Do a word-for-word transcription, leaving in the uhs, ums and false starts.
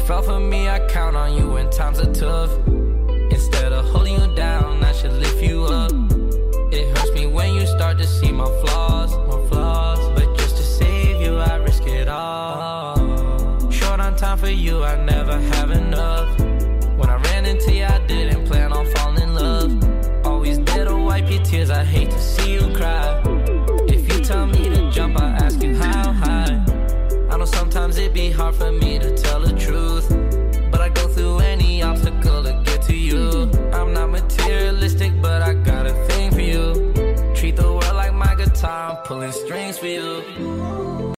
fell for me, I count on you when times are tough. Instead of holding you down, I should lift you up. It hurts me when you start to see my flaws, my flaws. But just to save you, I risk it all. Short on time for you, I never have enough. When I ran into you, I didn't plan on falling in love. Always there to wipe your tears, I hate to see you cry. If you tell me to jump, I ask you how high. I know sometimes it be hard for me to tell the truth, but I go through any obstacle to get to you. I'm not materialistic, but I got a thing for you. Treat the world like my guitar, I'm pulling strings for you.